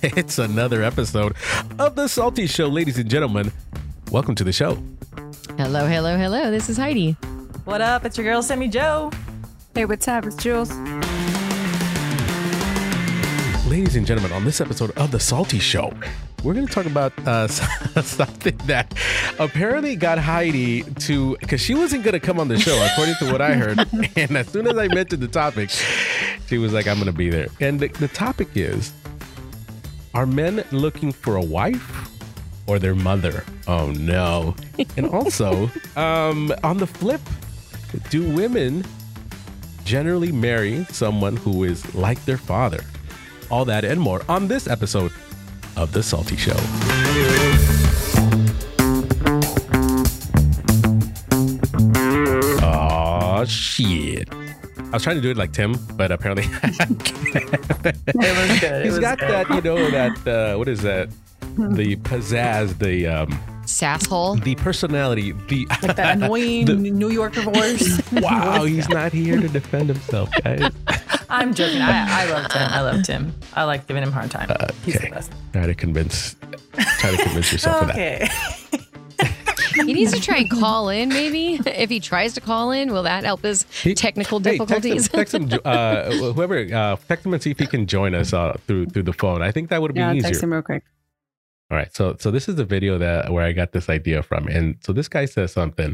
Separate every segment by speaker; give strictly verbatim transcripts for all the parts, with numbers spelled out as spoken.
Speaker 1: It's another episode of The Salty Show, ladies and gentlemen. Welcome to the show.
Speaker 2: Hello, hello, hello. This is Heidi.
Speaker 3: What up? It's your girl, Sammy Joe.
Speaker 4: Hey, what's up? It's Jules.
Speaker 1: Ladies and gentlemen, on this episode of The Salty Show, we're going to talk about uh, something that apparently got Heidi to, because she wasn't going to come on the show, according to what I heard. And as soon as I mentioned the topic, she was like, I'm going to be there. And the, the topic is, are men looking for a wife or their mother? Oh, no. And also, um, on the flip, do women generally marry someone who is like their father? All that and more on this episode of The Salty Show. Oh, shit. I was trying to do it like Tim, but apparently I can't.
Speaker 3: It was good. It
Speaker 1: He's
Speaker 3: was
Speaker 1: got
Speaker 3: good.
Speaker 1: that, you know, that, uh, what is that? The pizzazz, the, um,
Speaker 2: Sasshole.
Speaker 1: the personality, the,
Speaker 3: Like that annoying
Speaker 1: the-
Speaker 3: New Yorker voice.
Speaker 1: wow, he's not here to defend himself, guys.
Speaker 3: I'm joking. I, I love Tim. I love Tim. I like giving him a hard time.
Speaker 1: Uh,
Speaker 3: He's
Speaker 1: okay.
Speaker 3: the best.
Speaker 1: Try to convince, try to convince yourself of that.
Speaker 3: Okay.
Speaker 2: He needs to try and call in, maybe. If he tries to call in, will that help his
Speaker 1: He-
Speaker 2: technical
Speaker 1: Hey,
Speaker 2: difficulties?
Speaker 1: text him, text him uh, whoever, uh, text him and see if he can join us uh, through through the phone. I think that would be
Speaker 4: Yeah, I'll
Speaker 1: easier.
Speaker 4: text him real quick.
Speaker 1: All right, so so this is the video that where I got this idea from, and so this guy says something.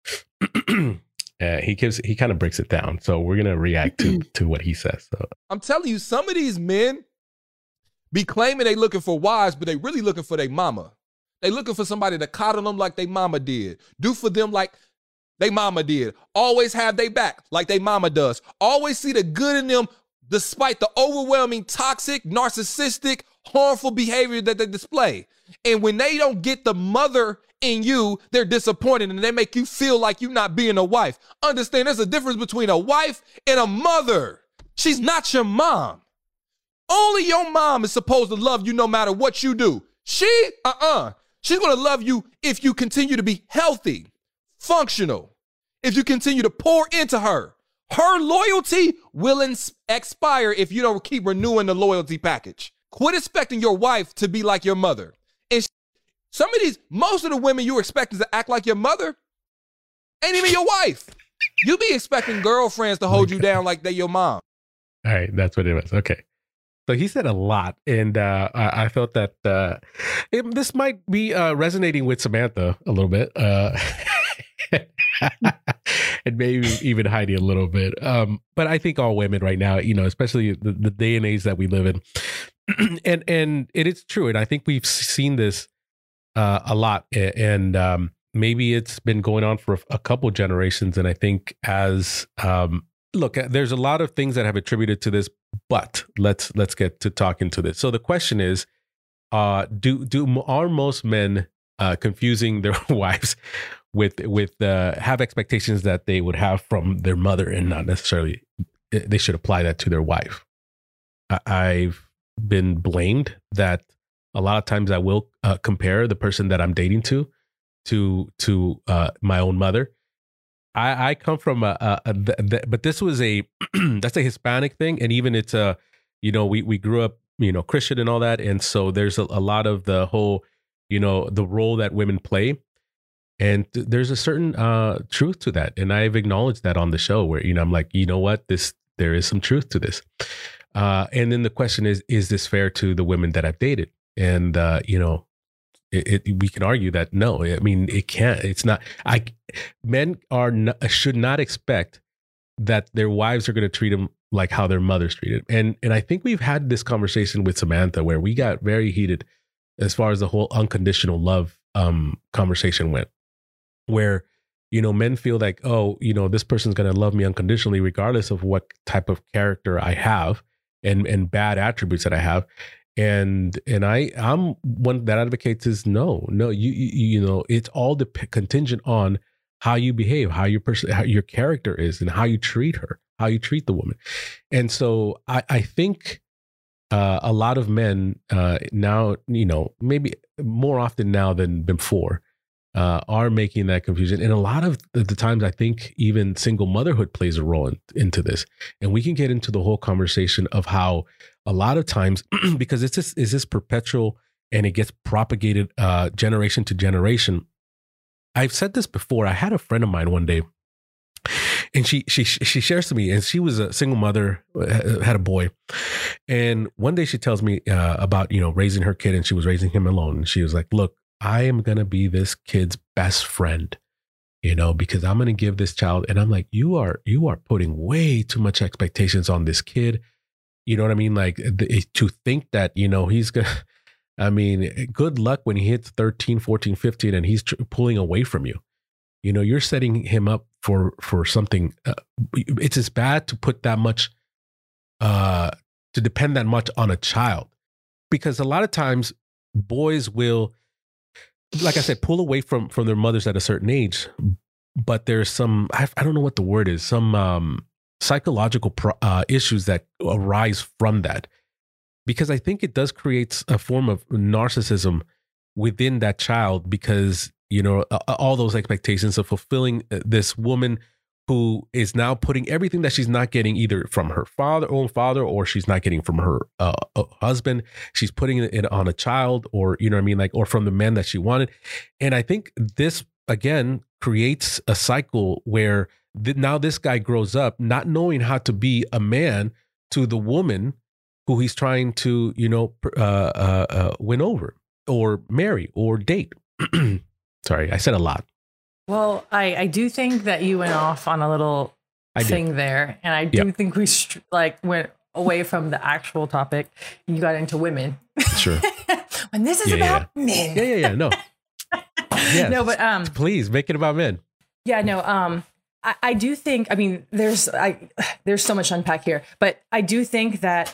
Speaker 1: uh, he gives he kind of breaks it down, so we're gonna react to to what he says. So
Speaker 5: I'm telling you, some of these men be claiming they looking for wives, but they really looking for their mama. They looking for somebody to coddle them like they mama did. Do for them like they mama did. Always have they back like they mama does. Always see the good in them despite the overwhelming toxic, narcissistic, harmful behavior that they display. And when they don't get the mother in you, they're disappointed and they make you feel like you're not being a wife. Understand there's a difference between a wife and a mother. She's not your mom. Only your mom is supposed to love you no matter what you do. She, uh-uh. She's going to love you if you continue to be healthy, functional, if you continue to pour into her. Her loyalty will ins- expire if you don't keep renewing the loyalty package. Quit expecting your wife to be like your mother. And sh- some of these, most of the women you're expecting to act like your mother ain't even your wife. You be expecting girlfriends to hold you down like they your mom.
Speaker 1: all right, that's what it was. Okay. So he said a lot, and uh, I, I felt that uh, it, this might be uh, resonating with Samantha a little bit, uh, and maybe even Heidi a little bit. Um, but I think all women right now, you know, especially the, the day and age that we live in, and and it is true, and I think we've seen this uh, a lot, and um, maybe it's been going on for a couple generations, and I think as um, look, there's a lot of things that have attributed to this, but let's let's get to talking to this. So the question is, uh, do do are most men uh, confusing their wives with with uh, have expectations that they would have from their mother and not necessarily they should apply that to their wife? I, I've been blamed that a lot of times I will uh, compare the person that I'm dating to to to uh, my own mother. I, I come from a, a, a th- th- but this was a that's a Hispanic thing, and even it's a you know we we grew up you know Christian and all that, and so there's a, a lot of the whole you know the role that women play, and th- there's a certain uh, truth to that, and I've acknowledged that on the show where you know I'm like you know what this there is some truth to this, uh, and then the question is is this fair to the women that I've dated, and uh, you know. It, it, we can argue that no, I mean it can't. It's not. I men are not, should not expect that their wives are going to treat them like how their mothers treated. And and I think we've had this conversation with Samantha where we got very heated as far as the whole unconditional love um, conversation went, where you know men feel like oh you know this person's going to love me unconditionally regardless of what type of character I have and and bad attributes that I have. And and I I'm one that advocates is no no you you, you know it's all dep- contingent on how you behave, how your person how your character is, and how you treat her, how you treat the woman. And so I I think uh, a lot of men uh, now you know maybe more often now than before uh, are making that confusion. And a lot of the, the times I think even single motherhood plays a role in, into this. And we can get into the whole conversation of how a lot of times, because it's this is this perpetual and it gets propagated uh, generation to generation. I've said this before. I had a friend of mine one day, and she she she shares to me, and she was a single mother, had a boy, and one day she tells me uh, about you know raising her kid, and she was raising him alone. And she was like, "Look, I am gonna be this kid's best friend, you know, because I'm gonna give this child." And I'm like, "You are you are putting way too much expectations on this kid." You know what I mean? Like the, to think that you know he's gonna. I mean, good luck when he hits thirteen, fourteen, fifteen, and he's tr- pulling away from you. You know, you're setting him up for for something. Uh, it's as bad to put that much, uh, to depend that much on a child, because a lot of times boys will, like I said, pull away from from their mothers at a certain age. But there's some, I, I don't know what the word is, some um, psychological pro- uh, issues that arise from that. Because I think it does create a form of narcissism within that child, because, you know, all those expectations of fulfilling this woman who is now putting everything that she's not getting either from her father, own father, or she's not getting from her uh, husband. She's putting it on a child, or, you know what I mean? Like, or from the man that she wanted. And I think this, again, creates a cycle where th- now this guy grows up not knowing how to be a man to the woman who he's trying to, you know, uh, uh, uh, win over or marry or date. Sorry, I said a lot.
Speaker 3: Well, I, I do think that you went off on a little
Speaker 1: I
Speaker 3: thing
Speaker 1: did.
Speaker 3: there. And I do
Speaker 1: Yep.
Speaker 3: think we str- like went away from the actual topic. You got into women.
Speaker 1: Sure.
Speaker 3: And this is
Speaker 1: Yeah,
Speaker 3: about men.
Speaker 1: Yeah, yeah, yeah. No. Yes.
Speaker 3: No, but um,
Speaker 1: Please make it about men.
Speaker 3: yeah, no, um, I, I do think, I mean, there's I there's so much to unpack here, but I do think that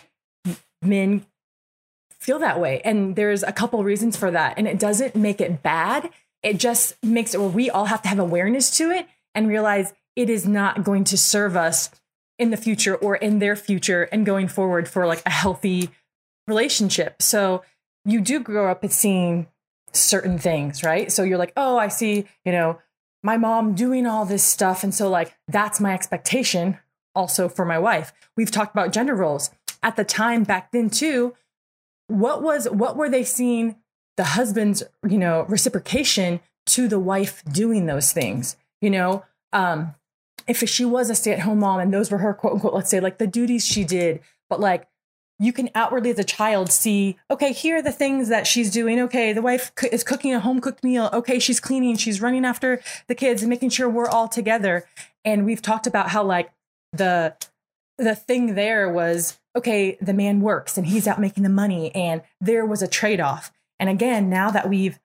Speaker 3: men feel that way. And there's a couple reasons for that. And it doesn't make it bad. It just makes it where we all have to have awareness to it and realize it is not going to serve us in the future or in their future and going forward for like a healthy relationship. So you do grow up seeing certain things, right? So you're like, oh, I see, you know, my mom doing all this stuff. And so like, that's my expectation also for my wife. We've talked about gender roles. At the time back then too, what was what were they seeing the husband's, you know, reciprocation to the wife doing those things? You know, um, if she was a stay-at-home mom and those were her quote unquote, let's say like the duties she did, but like you can outwardly as a child see, okay, here are the things that she's doing. Okay, the wife is cooking a home cooked meal. Okay, she's cleaning, she's running after the kids and making sure we're all together. And we've talked about how like the the thing there was, okay, the man works and he's out making the money and there was a trade-off. And again, now that we've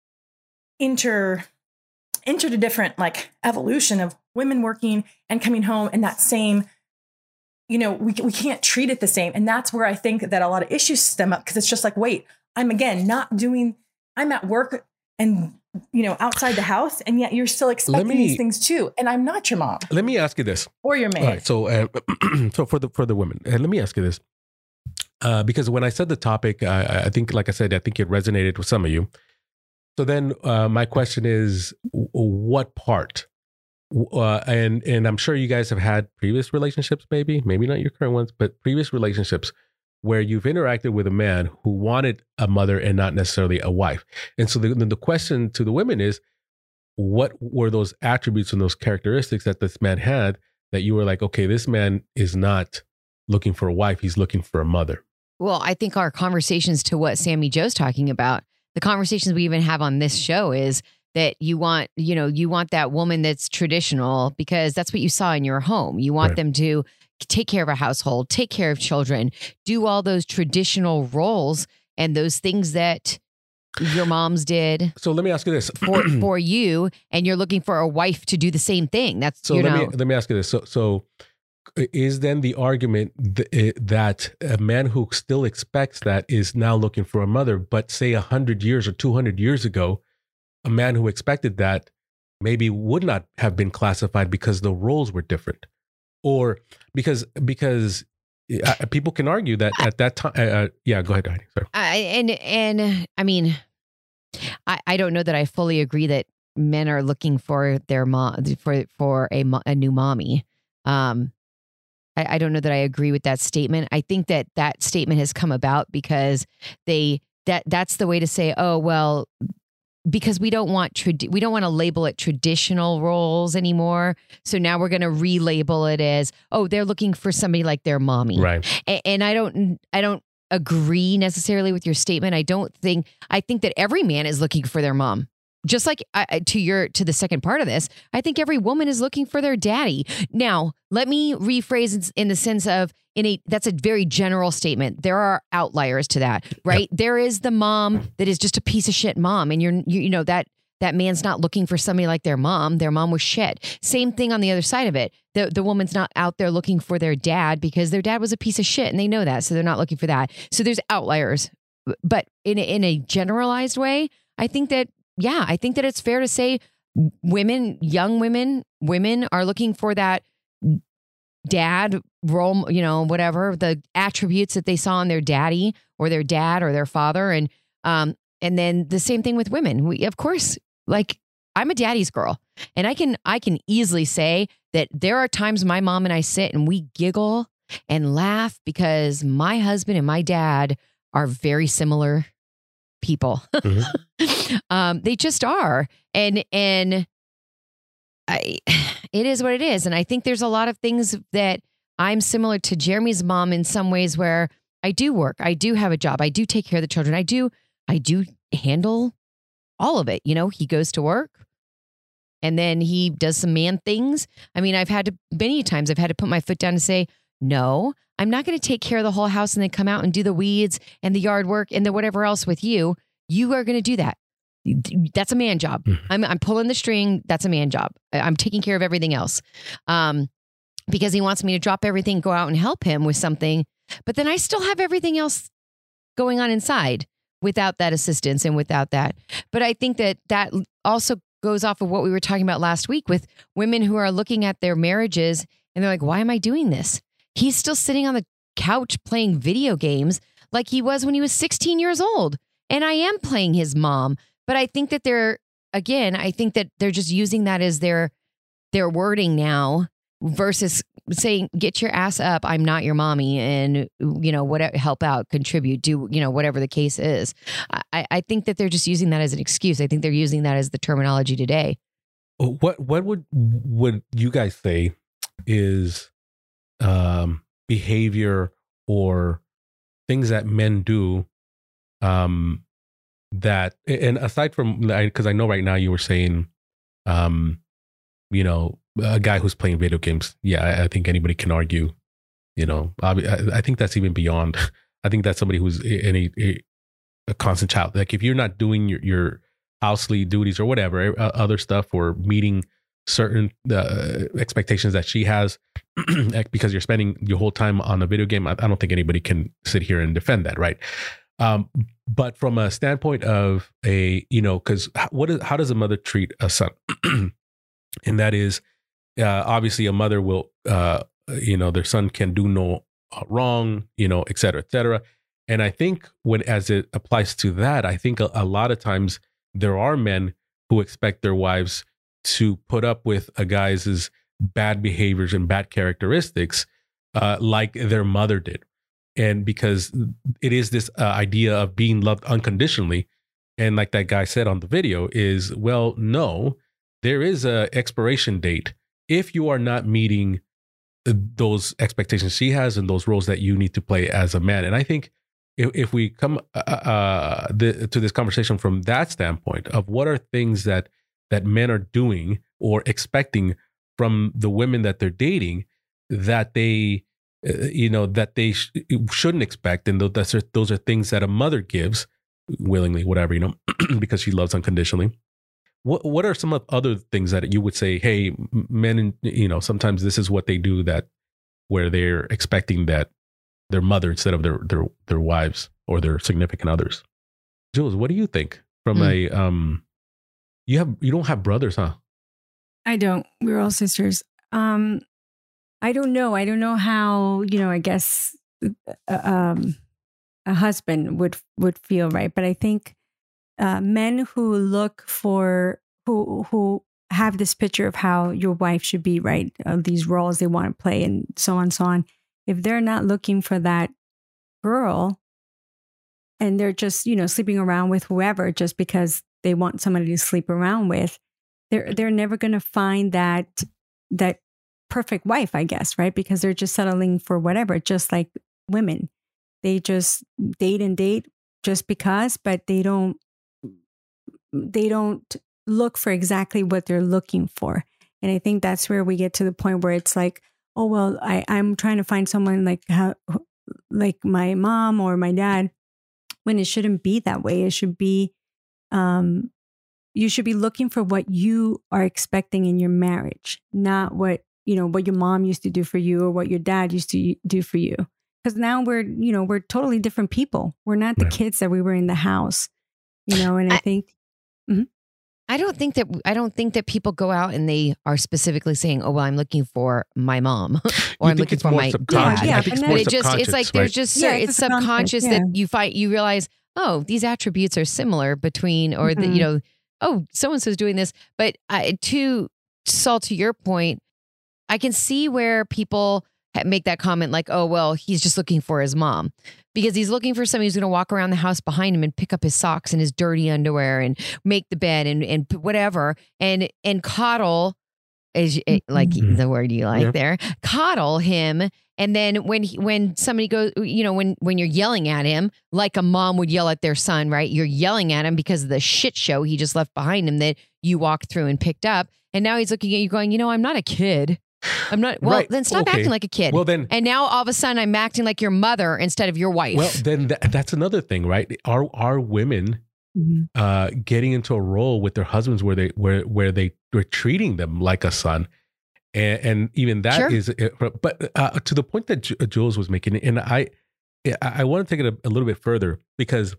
Speaker 3: enter, entered a different like evolution of women working and coming home and that same, you know, we, we can't treat it the same. And that's where I think that a lot of issues stem up because it's just like, wait, I'm again, not doing, I'm at work and, you know, outside the house, and yet you're still expecting
Speaker 1: me,
Speaker 3: these things too. And I'm not your mom.
Speaker 1: Let me ask you this.
Speaker 3: Or your man.
Speaker 1: All right. So, uh, so for the, for the women, uh, let me ask you this. Uh, because when I said the topic, uh, I think, like I said, I think it resonated with some of you. So then uh, my question is, w- what part? Uh, and and I'm sure you guys have had previous relationships, maybe, maybe not your current ones, but previous relationships where you've interacted with a man who wanted a mother and not necessarily a wife. And so the, the question to the women is, what were those attributes and those characteristics that this man had that you were like, okay, this man is not looking for a wife, he's looking for a mother?
Speaker 2: Well, I think our conversations to what Sammy Joe's talking about, the conversations we even have on this show is that you want, you know, you want that woman that's traditional because that's what you saw in your home. You want
Speaker 1: Right.
Speaker 2: them to take care of a household, take care of children, do all those traditional roles and those things that your moms did
Speaker 1: So let me ask you this.
Speaker 2: for, for you, and you're looking for a wife to do the same thing. That's,
Speaker 1: So
Speaker 2: you
Speaker 1: let
Speaker 2: know,
Speaker 1: me let me ask you this. So so is then the argument th- that a man who still expects that is now looking for a mother, but say a hundred years or two hundred years ago, a man who expected that maybe would not have been classified because the roles were different, or because because uh, people can argue that at that time. Uh, uh, yeah, go ahead, Heidi. Sorry.
Speaker 2: I, and, and I mean, I, I don't know that I fully agree that men are looking for their mom, for, for a, mo- a new mommy. Um, I, I don't know that I agree with that statement. I think that that statement has come about because they that that's the way to say, oh, well, because we don't want trad- we don't want to label it traditional roles anymore. So now we're going to relabel it as, oh, they're looking for somebody like their mommy.
Speaker 1: Right.
Speaker 2: And, and I don't I don't agree necessarily with your statement. I don't think I think that every man is looking for their mom. Just like I, to your to the second part of this, I think every woman is looking for their daddy. Now, let me rephrase in, in the sense of in a that's a very general statement. There are outliers to that, right? Yep. There is the mom that is just a piece of shit mom, and you're you, you know that that man's not looking for somebody like their mom. Their mom was shit. Same thing on the other side of it. The the woman's not out there looking for their dad because their dad was a piece of shit, and they know that, so they're not looking for that. So there's outliers, but in a, in a generalized way, I think that. Yeah, I think that it's fair to say women, young women, women are looking for that dad role, you know, whatever the attributes that they saw in their daddy or their dad or their father. And, um, and then the same thing with women. We, of course, like I'm a daddy's girl, and I can, I can easily say that there are times my mom and I sit and we giggle and laugh because my husband and my dad are very similar people. Mm-hmm. um, they just are. And, and I, it is what it is. And I think there's a lot of things that I'm similar to Jeremy's mom in some ways where I do work. I do have a job. I do take care of the children. I do, I do handle all of it. You know, he goes to work and then he does some man things. I mean, I've had to, many times I've had to put my foot down and say, no, I'm not going to take care of the whole house and then come out and do the weeds and the yard work and the whatever else with you. You are going to do that. That's a man job. Mm-hmm. I'm I'm pulling the string. That's a man job. I'm taking care of everything else. Um, because he wants me to drop everything, go out and help him with something. But then I still have everything else going on inside without that assistance and without that. But I think that that also goes off of what we were talking about last week with women who are looking at their marriages and they're like, why am I doing this? He's still sitting on the couch playing video games like he was when he was sixteen years old. And I am playing his mom. But I think that they're, again, I think that they're just using that as their their wording now versus saying, get your ass up. I'm not your mommy. And, you know, whatever, help out, contribute, do, you know, whatever the case is. I, I think that they're just using that as an excuse. I think they're using that as the terminology today.
Speaker 1: What, what would, would you guys say is um, behavior or things that men do um, that, and aside from, because I know right now you were saying, um, you know, a guy who's playing video games. Yeah, I, I think anybody can argue, you know, I, I think that's even beyond. I think that's somebody who's in a, a, a constant child. Like if you're not doing your, your housely duties or whatever, uh, other stuff, or meeting certain uh, expectations that she has because you're spending your whole time on a video game, I, I don't think anybody can sit here and defend that, right? Um, but from a standpoint of a, you know, because what is, how does a mother treat a son? And that is, uh, obviously a mother will, uh, you know, their son can do no wrong, you know, et cetera, et cetera. And I think when, as it applies to that, I think a, a lot of times there are men who expect their wives to put up with a guy's bad behaviors and bad characteristics, uh, like their mother did. And because it is this uh, idea of being loved unconditionally. And like that guy said on the video is, well, no, there is a expiration date. If you are not meeting those expectations she has and those roles that you need to play as a man. And I think if, if we come uh, uh, the, to this conversation from that standpoint of what are things that that men are doing or expecting from the women that they're dating that they, uh, you know, that they sh- shouldn't expect. And those are, those are things that a mother gives willingly, whatever, you know, because she loves unconditionally. What what are some of other things that you would say, hey, men, you know, sometimes this is what they do that where they're expecting that their mother instead of their their their wives or their significant others? Jules, what do you think from mm. a um you have you don't have brothers, huh?
Speaker 4: I don't. We're all sisters. Um I don't know. I don't know how, you know, I guess uh, um a husband would would feel, right? But I think Uh, men who look for, who who have this picture of how your wife should be, right? Of these roles they want to play and so on and so on. If they're not looking for that girl and they're just, you know, sleeping around with whoever just because they want somebody to sleep around with, they're they're never going to find that that perfect wife, I guess, right? Because they're just settling for whatever, just like women. They just date and date just because, but they don't they don't look for exactly what they're looking for. And I think that's where we get to the point where it's like, oh, well, I, I'm trying to find someone like how, like my mom or my dad, when it shouldn't be that way. It should be, um, you should be looking for what you are expecting in your marriage, not what, you know, what your mom used to do for you or what your dad used to do for you. Because now we're, you know, we're totally different people. We're not the
Speaker 1: Right.
Speaker 4: kids that we were in the house, you know, and I,
Speaker 2: I-
Speaker 4: think,
Speaker 2: I don't think that I don't think that people go out and they are specifically saying, "Oh, well, I'm looking for my mom," or
Speaker 1: You
Speaker 2: "I'm
Speaker 1: think
Speaker 2: looking
Speaker 1: it's
Speaker 2: for
Speaker 1: more
Speaker 2: my
Speaker 1: subconscious.
Speaker 2: dad."
Speaker 4: Yeah,
Speaker 1: I think it's
Speaker 4: but
Speaker 1: more
Speaker 2: But it just it's
Speaker 1: subconscious,
Speaker 2: like
Speaker 1: right?
Speaker 2: there's just
Speaker 4: Yeah,
Speaker 2: cer-
Speaker 4: it's
Speaker 2: it's
Speaker 4: a subconscious,
Speaker 2: subconscious
Speaker 4: yeah.
Speaker 2: that you find you realize, oh, these attributes are similar between, or that you
Speaker 4: Mhm.
Speaker 2: know, oh, so and so's doing this. But uh, to Saul, to your point, I can see where people ha- make that comment like, oh, well, he's just looking for his mom because he's looking for somebody who's going to walk around the house behind him and pick up his socks and his dirty underwear and make the bed and, and p- whatever. And, and coddle is eh, like
Speaker 1: Mhm.
Speaker 2: the word you like
Speaker 1: Yeah.
Speaker 2: there, coddle him. And then when, he, when somebody goes, you know, when, when you're yelling at him, like a mom would yell at their son, right? You're yelling at him because of the shit show he just left behind him that you walked through and picked up. And now he's looking at you going, you know, I'm not a kid. I'm not. Well,
Speaker 1: Right.
Speaker 2: then stop
Speaker 1: Okay.
Speaker 2: acting like a kid.
Speaker 1: Well, then,
Speaker 2: and now all of a sudden I'm acting like your mother instead of your wife.
Speaker 1: well, then tha- that's another thing, right? Are are women
Speaker 4: Mhm.
Speaker 1: uh, getting into a role with their husbands where they where where they were treating them like a son, and, and even that
Speaker 2: Sure.
Speaker 1: is, but uh, to the point that Ju- Jules was making, and I I I want to take it a, a little bit further because,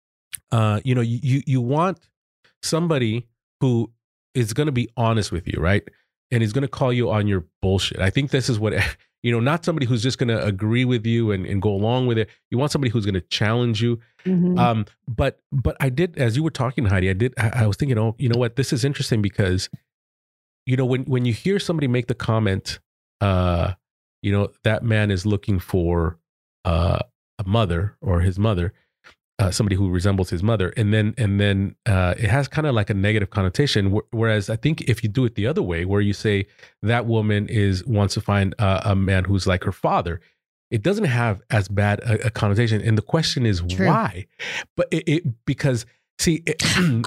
Speaker 1: uh, you know, you you, you want somebody who is going to be honest with you, right? And is going to call you on your bullshit. I think this is what, you know, not somebody who's just going to agree with you and, and go along with it. You want somebody who's going to challenge you.
Speaker 4: Mhm.
Speaker 1: Um, but but I did, as you were talking, Heidi, I did. I, I was thinking, oh, you know what? This is interesting because, you know, when when you hear somebody make the comment, uh, you know, that man is looking for uh, a mother or his mother, uh, somebody who resembles his mother, and then and then uh, it has kind of like a negative connotation. Wh- Whereas I think if you do it the other way, where you say that woman is wants to find uh, a man who's like her father, it doesn't have as bad a, a connotation. And the question is
Speaker 2: True.
Speaker 1: why? But it, it because see, it,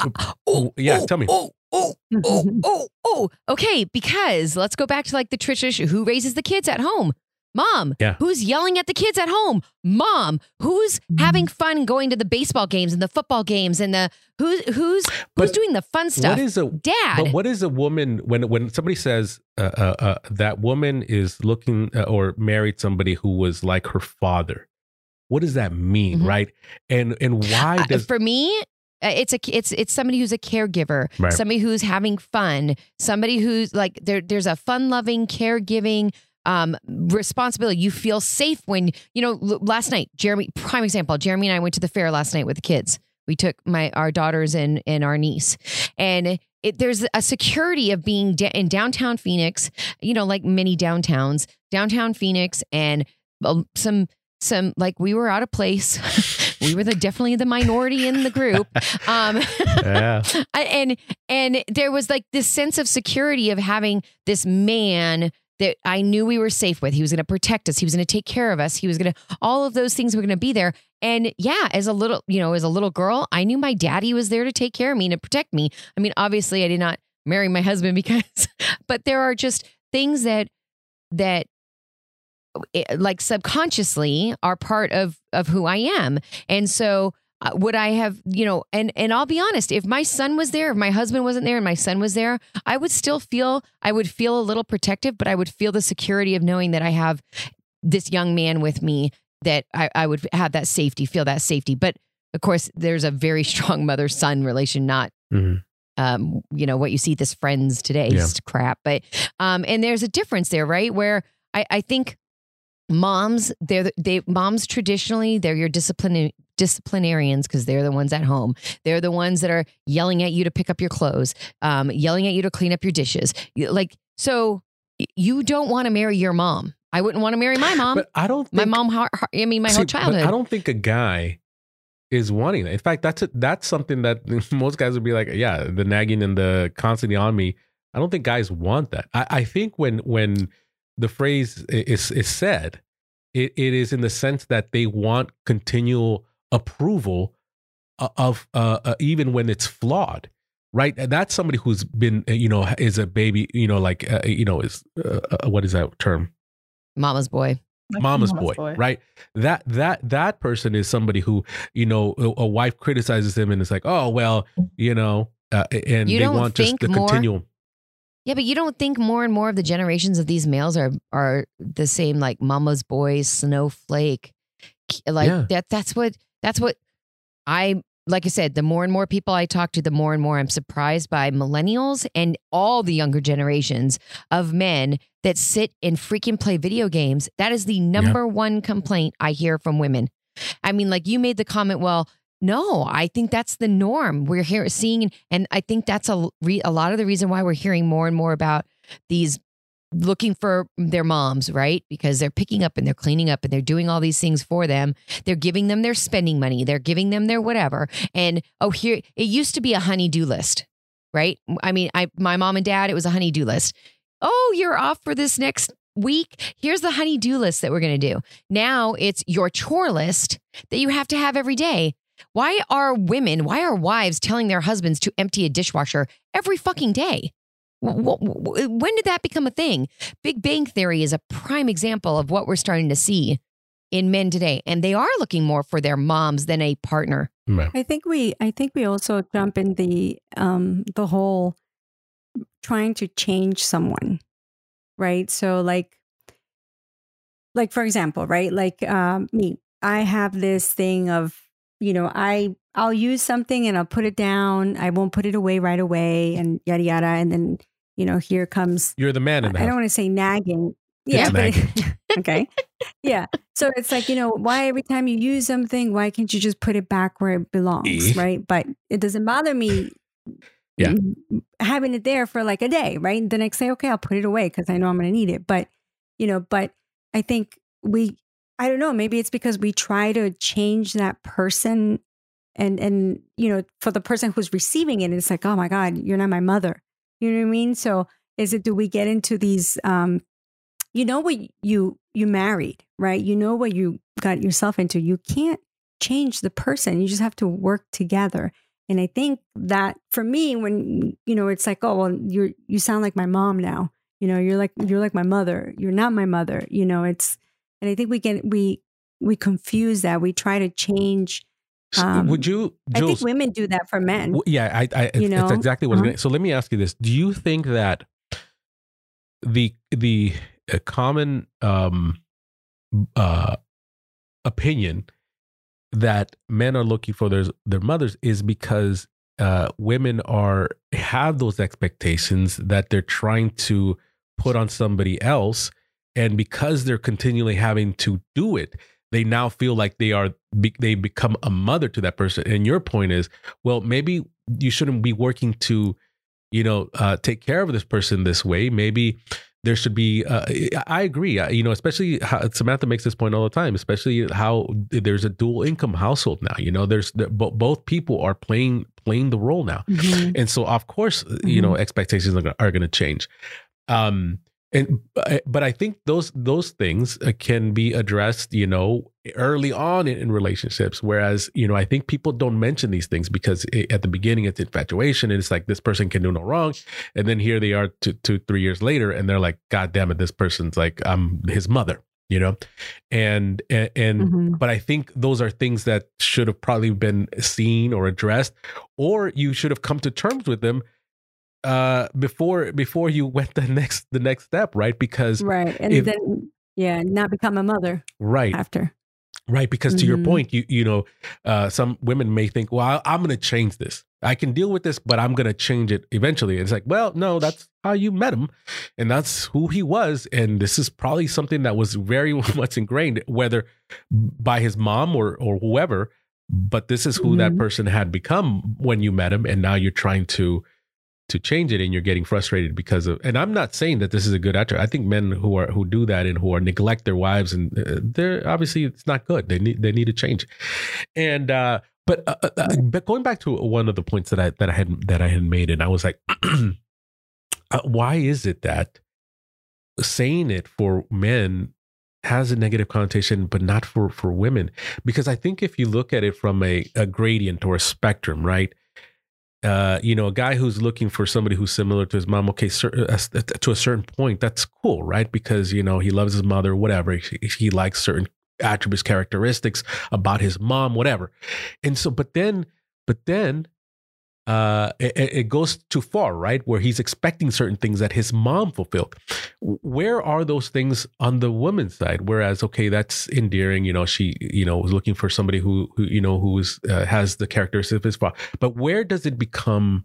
Speaker 2: oh,
Speaker 1: yeah,
Speaker 2: oh,
Speaker 1: tell me.
Speaker 2: Oh, oh, oh, oh, oh. Okay, because let's go back to like the tradition. Who raises the kids at home? Mom.
Speaker 1: Yeah.
Speaker 2: Who's yelling at the kids at home? Mom. Who's having fun and going to the baseball games and the football games and the who's who's who's
Speaker 1: But
Speaker 2: doing the fun stuff?
Speaker 1: What is a
Speaker 2: Dad.
Speaker 1: But what is a woman when when somebody says uh, uh, uh, that woman is looking uh, or married somebody who was like her father? What does that mean,
Speaker 2: Mhm.
Speaker 1: right? And and why
Speaker 2: Uh,
Speaker 1: does
Speaker 2: for me, uh, it's a it's it's somebody who's a caregiver,
Speaker 1: Right.
Speaker 2: somebody who's having fun, somebody who's like there. There's a fun loving, caregiving um responsibility. You feel safe when you know. l- Last night, Jeremy, prime example. Jeremy and I went to the fair last night with the kids. We took my our daughters and and our niece, and it, there's a security of being da- in downtown Phoenix. You know, like many downtowns, downtown Phoenix, and uh, some some like we were out of place. We were the definitely the minority in the group. Um,
Speaker 1: yeah.
Speaker 2: and and there was like this sense of security of having this man that I knew we were safe with. He was going to protect us. He was going to take care of us. He was going to, all of those things were going to be there. And yeah, as a little, you know, as a little girl, I knew my daddy was there to take care of me and to protect me. I mean, obviously I did not marry my husband because, but there are just things that, that eh, like subconsciously are part of, of who I am. And so uh, would I have, you know, and, and I'll be honest, if my son was there, if my husband wasn't there and my son was there, I would still feel, I would feel a little protective, but I would feel the security of knowing that I have this young man with me, that I, I would have that safety, feel that safety. But of course, there's a very strong mother-son relation, not,
Speaker 1: Mhm.
Speaker 2: um, you know, what you see this Friends today
Speaker 1: Yeah.
Speaker 2: is crap. But, um, and there's a difference there, right? Where I, I think moms, they're, they, moms traditionally, they're your disciplining, disciplinarians because they're the ones at home. They're the ones that are yelling at you to pick up your clothes, um, yelling at you to clean up your dishes. Like, so you don't want to marry your mom. I wouldn't want to marry my mom.
Speaker 1: But I don't think,
Speaker 2: my mom, I mean, my
Speaker 1: see,
Speaker 2: whole childhood.
Speaker 1: I don't think a guy is wanting that. In fact, that's a, that's something that most guys would be like, yeah, the nagging and the constantly on me. I don't think guys want that. I, I think when when the phrase is is said, it, it is in the sense that they want continual approval of uh, uh, even when it's flawed, right? And that's somebody who's been, you know, is a baby, you know, like, uh, you know, is uh, uh, what is that term?
Speaker 2: Mama's boy.
Speaker 3: Like
Speaker 1: Mama's,
Speaker 3: mama's
Speaker 1: boy,
Speaker 3: boy.
Speaker 1: right? That that that person is somebody who, you know, a, a wife criticizes him and it's like, oh well, you know, uh, and
Speaker 2: You
Speaker 1: they
Speaker 2: don't
Speaker 1: want just
Speaker 2: think
Speaker 1: the
Speaker 2: more-
Speaker 1: continual.
Speaker 2: Yeah, but you don't think more and more of the generations of these males are are the same, like mama's boy, snowflake, like
Speaker 1: Yeah.
Speaker 2: that. That's what that's what I like. I said, the more and more people I talk to, the more and more I'm surprised by millennials and all the younger generations of men that sit and freaking play video games. That is the number one complaint I hear from women. I mean, like you made the comment, well. No, I think that's the norm. We're here seeing, and I think that's a re, a lot of the reason why we're hearing more and more about these looking for their moms, right? Because they're picking up and they're cleaning up and they're doing all these things for them. They're giving them their spending money. They're giving them their whatever. And oh, here it used to be a honey-do list, right? I mean, I my mom and dad, it was a honey-do list. Oh, you're off for this next week. Here's the honey-do list that we're going to do. Now it's your chore list that you have to have every day. Why are women, why are wives telling their husbands to empty a dishwasher every fucking day? When did that become a thing? Big Bang Theory is a prime example of what we're starting to see in men today. And they are looking more for their moms than a partner.
Speaker 1: Right.
Speaker 4: I think we I think we also jump in the um the whole trying to change someone, right? So like like for example, right? Like um me, I have this thing of, you know, I I'll use something and I'll put it down. I won't put it away right away and yada yada. And then, you know, here comes
Speaker 1: You're the man in the
Speaker 4: I
Speaker 1: house.
Speaker 4: don't want to say nagging.
Speaker 1: It's
Speaker 4: Yeah, but
Speaker 1: nagging.
Speaker 4: okay. Yeah. So it's like, you know, why every time you use something, why can't you just put it back where it belongs?
Speaker 1: Eh.
Speaker 4: Right. But it doesn't bother me
Speaker 1: Yeah.
Speaker 4: having it there for like a day, right? Then I say, okay, I'll put it away because I know I'm going to need it. But, you know, but I think we, I don't know, maybe it's because we try to change that person and, and, you know, for the person who's receiving it, it's like, oh my God, you're not my mother. You know what I mean? So is it, do we get into these, um, you know what you, you married, right? You know what you got yourself into. You can't change the person. You just have to work together. And I think that for me, when, you know, it's like, oh, well, you're, you sound like my mom now, you know, you're like, you're like my mother. You're not my mother. You know, it's, and I think we get, we, we confuse that. We try to change.
Speaker 1: So
Speaker 4: Um,
Speaker 1: would you,
Speaker 4: I think
Speaker 1: Jules?
Speaker 4: women do that for men.
Speaker 1: w- yeah, I, I,
Speaker 4: you
Speaker 1: it's,
Speaker 4: know?
Speaker 1: it's exactly what. I was
Speaker 4: Uh-huh.
Speaker 1: gonna, so let me ask you this: do you think that the the uh, common um, uh, opinion that men are looking for their their mothers is because uh, women are have those expectations that they're trying to put on somebody else, and because they're continually having to do it, they now feel like they are be, they become a mother to that person. And your point is, well, maybe you shouldn't be working to, you know, uh, take care of this person this way. Maybe there should be. Uh, I agree. Uh, you know, especially how, Samantha makes this point all the time. Especially how there's a dual income household now. You know, there's the, bo- both people are playing playing the role now,
Speaker 4: Mhm.
Speaker 1: and so of course, you know, expectations are, gonna- are going to change. Um, and but I think those those things uh, can be addressed, you know, early on in, in relationships. Whereas, you know, I think people don't mention these things because it, at the beginning it's infatuation, and it's like this person can do no wrong, and then here they are two, two, three years later, and they're like, God damn it, this person's like I'm his mother, you know, and and, and
Speaker 4: Mhm.
Speaker 1: but I think those are things that should have probably been seen or addressed, or you should have come to terms with them uh before before you went the next the next step, right? Because
Speaker 4: Right. And
Speaker 1: if-
Speaker 4: then, yeah, not become a mother
Speaker 1: right
Speaker 4: after.
Speaker 1: right because to your
Speaker 4: Mhm.
Speaker 1: point, you you know, uh some women may think, well, I, I'm going to change this, I can deal with this, but I'm going to change it eventually. It's like, well, no, that's how you met him, and that's who he was, and this is probably something that was very much ingrained, whether by his mom or or whoever. but this is who that
Speaker 4: Mhm.
Speaker 1: person had become when you met him, and now you're trying to to change it, and you're getting frustrated because of. And I'm not saying that this is a good attribute. I think men who are who do that and who are neglect their wives, and uh, they're obviously it's not good. They need they need to change. And uh, but uh, uh, but going back to one of the points that I that I had that I had made, and I was like, uh, why is it that saying it for men has a negative connotation, but not for for women? Because I think if you look at it from a, a gradient or a spectrum, right? Uh, you know, a guy who's looking for somebody who's similar to his mom, okay, cer- uh, to a certain point, that's cool, right? Because, you know, he loves his mother, whatever. He, he likes certain attributes, characteristics about his mom, whatever. And so, but then, but then, uh, it, it goes too far, right? Where he's expecting certain things that his mom fulfilled. Where are those things on the woman's side? Whereas, okay, that's endearing. You know, she, you know, was looking for somebody who, who you know, who's uh, has the characteristics of his father. But where does it become,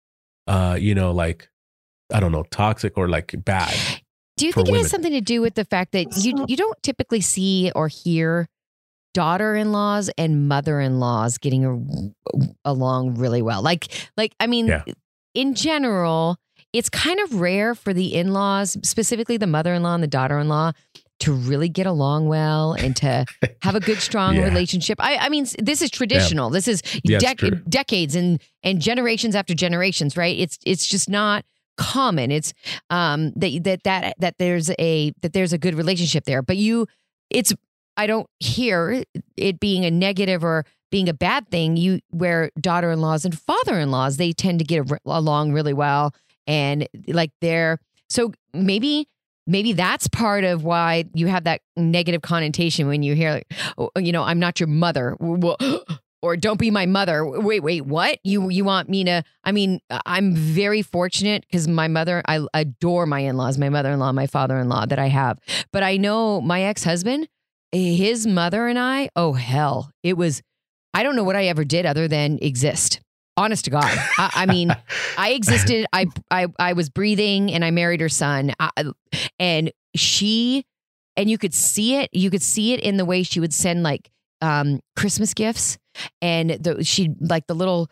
Speaker 1: uh, you know, like, I don't know, toxic or like bad?
Speaker 2: Do you
Speaker 1: for
Speaker 2: think it
Speaker 1: women?
Speaker 2: has something to do with the fact that you you don't typically see or hear daughter-in-laws and mother-in-laws getting a, along really well? Like, like I mean,
Speaker 1: Yeah.
Speaker 2: in general, it's kind of rare for the in-laws, specifically the mother-in-law and the daughter-in-law, to really get along well and to have a good, strong
Speaker 1: Yeah.
Speaker 2: relationship. I, I mean, this is traditional. This is
Speaker 1: Yeah, it's
Speaker 2: dec-
Speaker 1: true.
Speaker 2: decades and and generations after generations, right? It's it's just not common. It's um that that that that there's a that there's a good relationship there. But you, it's I don't hear it being a negative or being a bad thing. You where daughter-in-laws and father-in-laws, they tend to get a- along really well, and like they're so maybe. Maybe that's part of why you have that negative connotation when you hear, like, oh, you know, I'm not your mother, well, or don't be my mother. Wait, wait, what? You you want me to? I mean, I'm very fortunate because my mother, I adore my in-laws, my mother-in-law, my father-in-law that I have. But I know my ex-husband, his mother and I, oh hell, it was. I don't know what I ever did other than exist. Honest to God. I, I mean, I existed. I, I, I was breathing and I married her son. I, and she, and you could see it. You could see it in the way she would send like um, Christmas gifts. And the, she like the little,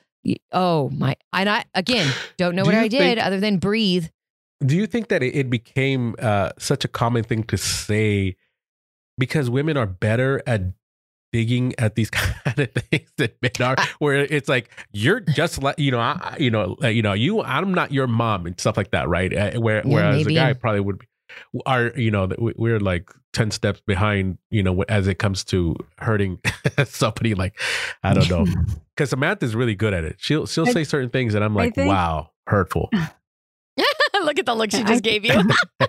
Speaker 2: oh my, and I, again, don't know
Speaker 1: Do
Speaker 2: what
Speaker 1: you
Speaker 2: I did
Speaker 1: think-
Speaker 2: other than breathe.
Speaker 1: Do you think that it, it became uh, such a common thing to say because women are better at digging at these kind of things that men are, where it's like you're just like you know, I, you know, uh, you know, you. I'm not your mom and stuff like that, right? Uh, where,
Speaker 2: Yeah,
Speaker 1: whereas
Speaker 2: maybe.
Speaker 1: a guy probably would be, are you know, we- we're like ten steps behind, you know, as it comes to hurting somebody. Like I don't know, because Samantha's really good at it. She'll she'll
Speaker 4: I-
Speaker 1: say certain things, and I'm
Speaker 4: I
Speaker 1: like,
Speaker 4: think-
Speaker 1: wow, hurtful.
Speaker 2: Look at the look she
Speaker 4: I-
Speaker 2: just gave you. Oh,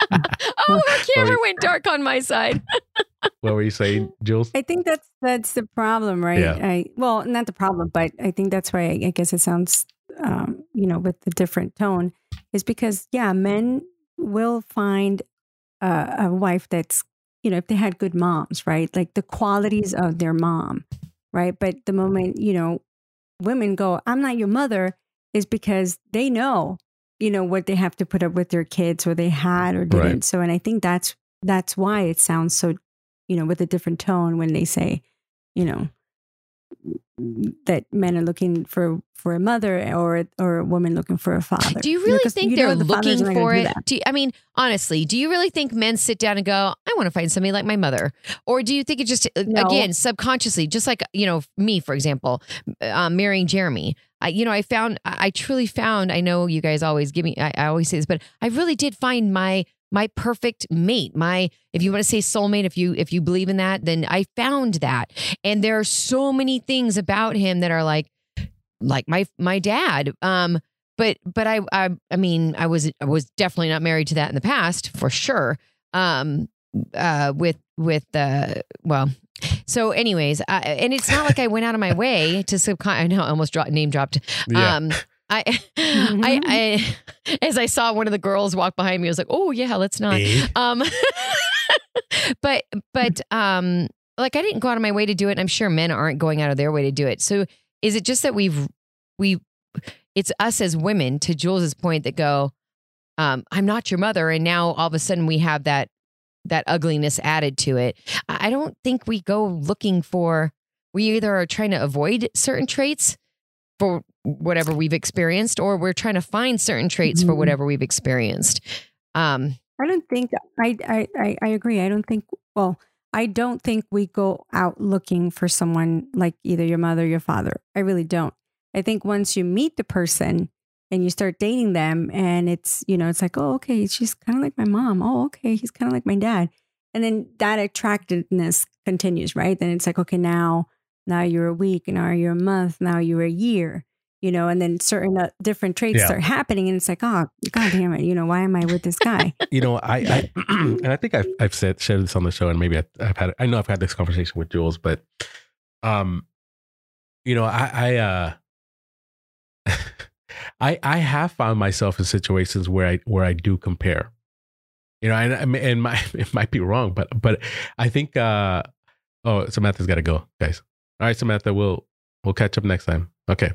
Speaker 2: the camera went dark on my side.
Speaker 1: What were you saying, Jules?
Speaker 4: I think that's that's the problem, right?
Speaker 1: Yeah.
Speaker 4: I well, not the problem, but I think that's why I, I guess it sounds, um, you know, with the different tone, is because yeah, men will find uh, a wife that's, you know, if they had good moms, right? Like the qualities of their mom, right? But the moment, you know, women go, "I'm not your mother," is because they know, you know, what they have to put up with their kids, or they had or didn't.
Speaker 1: Right.
Speaker 4: So, and I think that's that's why it sounds so, you know, with a different tone when they say, you know, that men are looking for for a mother, or or a woman looking for a father.
Speaker 2: Do you
Speaker 4: know,
Speaker 2: really
Speaker 4: 'cause
Speaker 2: think
Speaker 4: you know
Speaker 2: they're
Speaker 4: the fathers
Speaker 2: looking
Speaker 4: aren't gonna
Speaker 2: for
Speaker 4: do
Speaker 2: it?
Speaker 4: that.
Speaker 2: Do you, I mean, honestly, do you really think men sit down and go, I want to find somebody like my mother? Or do you think it just,
Speaker 4: No.
Speaker 2: again, subconsciously, just like, you know, me, for example, um, marrying Jeremy, I, you know, I found, I I truly found, I know you guys always give me, I, I always say this, but I really did find my, my perfect mate, my, if you want to say soulmate, if you, if you believe in that, then I found that. And there are so many things about him that are like, like my, my dad. Um, But but I I I mean I was I was definitely not married to that in the past, for sure. Um, uh, with with uh, well, so anyways, I, and it's not like I went out of my way to subcon. I know I almost dropped, name dropped.
Speaker 1: Yeah.
Speaker 2: Um, I, I I as I saw one of the girls walk behind me, I was like, oh yeah, let's not.
Speaker 1: Eh?
Speaker 2: Um, but but um, like I didn't go out of my way to do it, and I'm sure men aren't going out of their way to do it. So is it just that we've we it's us as women, to Jules's point, that go, um, I'm not your mother, and now all of a sudden we have that that ugliness added to it. I I don't think we go looking for we either are trying to avoid certain traits for whatever we've experienced, or we're trying to find certain traits mm-hmm. for whatever we've experienced. Um,
Speaker 4: I don't think I, I, I, I agree. I don't think, well, I don't think we go out looking for someone like either your mother or your father. I really don't. I think once you meet the person and you start dating them and it's, you know, it's like, oh, okay, she's kind of like my mom. Oh, okay, he's kind of like my dad. And then that attractiveness continues, right? Then it's like, okay, now, now you're a week, now you're a month, now you're a year, you know, and then certain uh, different traits yeah. start happening. And it's like, oh, God damn it, you know, why am I with this guy?
Speaker 1: You know, I, I and I think I've, I've said, shared this on the show, and maybe I, I've had, I know I've had this conversation with Jules, but, um, you know, I, I, uh, I, I have found myself in situations where I, where I do compare. You know, and, and my, it might be wrong, but but I think, uh, oh, Samantha's got to go, guys. All right, Samantha, we'll we'll catch up next time. Okay.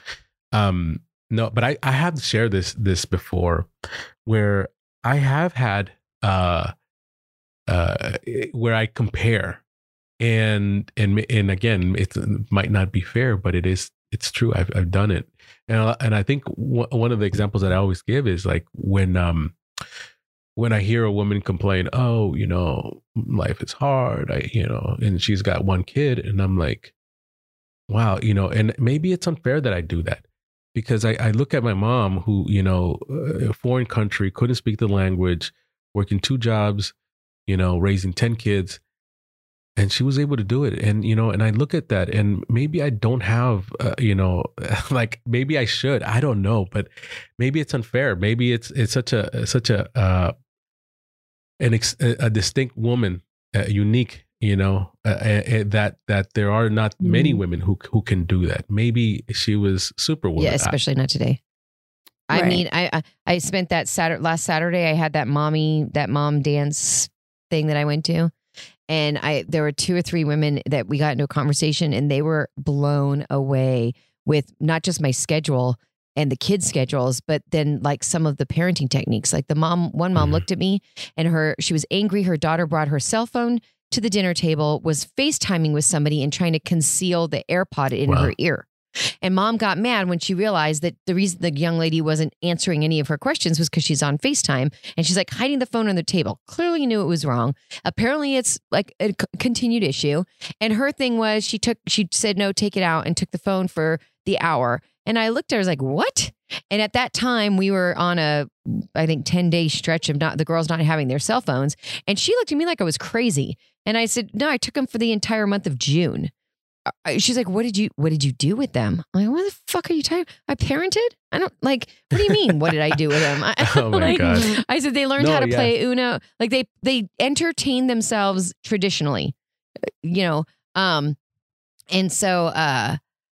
Speaker 1: Um, no, but I, I have shared this this before, where I have had uh, uh, where I compare, and and and again, it might not be fair, but it is it's true. I've I've done it, and and I think w- one of the examples that I always give is like when um. when I hear a woman complain, oh, you know, life is hard, I, you know, and she's got one kid, and I'm like, wow, you know, and maybe it's unfair that I do that, because I, I look at my mom who, you know, a foreign country, couldn't speak the language, working two jobs, you know, raising ten kids, and she was able to do it. And, you know, and I look at that, and maybe I don't have, uh, you know, like maybe I should, I don't know, but maybe it's unfair. Maybe it's, it's such a, such a, uh, An ex, a distinct woman, uh, unique, you know, uh, uh, that that there are not many women who who can do that. Maybe she was superwoman.
Speaker 2: Yeah, especially I, not today. I right. mean, I I spent that Saturday last Saturday. I had that mommy that mom dance thing that I went to, and I there were two or three women that we got into a conversation, and they were blown away with not just my schedule and the kids' schedules, but then like some of the parenting techniques. Like the mom, one mom mm-hmm. looked at me and her, she was angry. Her daughter brought her cell phone to the dinner table, was FaceTiming with somebody and trying to conceal the AirPod in wow. her ear. And mom got mad when she realized that the reason the young lady wasn't answering any of her questions was because she's on FaceTime, and she's like hiding the phone on the table. Clearly knew it was wrong. Apparently it's like a c- continued issue. And her thing was she took, she said, no, take it out, and took the phone for the hour. And I looked at her, I was like, what? And at that time we were on a, I think ten day stretch of not the girls not having their cell phones. And she looked at me like I was crazy. And I said, no, I took them for the entire month of June. She's like, what did you, what did you do with them? I'm like, what the fuck are you talking? I parented? I don't like, what do you mean? What did I do with them? I,
Speaker 1: oh my
Speaker 2: like,
Speaker 1: God.
Speaker 2: I said, they learned
Speaker 1: no,
Speaker 2: how to
Speaker 1: yeah.
Speaker 2: play Uno. Like they, they entertain themselves traditionally, you know? Um, and so, uh,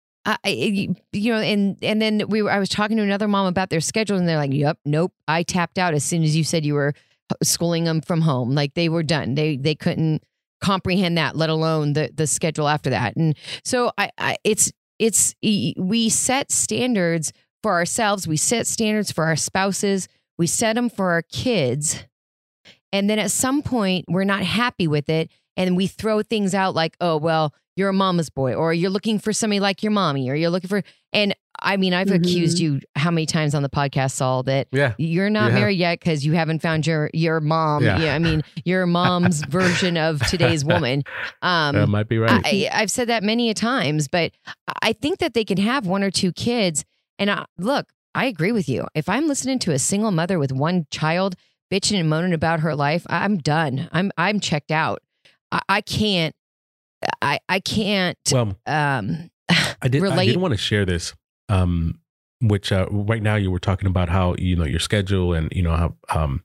Speaker 2: I, you know, and, and then we were, I was talking to another mom about their schedule, and they're like, yep, nope. I tapped out as soon as you said you were schooling them from home. Like they were done. They, they couldn't comprehend that, let alone the, the schedule after that. And so I, I, it's, it's, we set standards for ourselves. We set standards for our spouses. We set them for our kids. And then at some point we're not happy with it. And we throw things out like, oh, well, you're a mama's boy, or you're looking for somebody like your mommy, or you're looking for, and I mean, I've mm-hmm. accused you how many times on the podcast, Saul, that
Speaker 1: yeah.
Speaker 2: you're not
Speaker 1: yeah.
Speaker 2: married yet because you haven't found your, your mom. Yeah. yeah I mean, your mom's version of today's woman. Um,
Speaker 1: that might be right.
Speaker 2: I, I've said that many a times, but I think that they can have one or two kids. And I, look, I agree with you. If I'm listening to a single mother with one child bitching and moaning about her life, I'm done. I'm, I'm checked out. I, I can't. I, I can't
Speaker 1: well,
Speaker 2: um,
Speaker 1: I did,
Speaker 2: relate.
Speaker 1: I did want to share this, um, which uh, right now you were talking about how, you know, your schedule and, you know, how, um,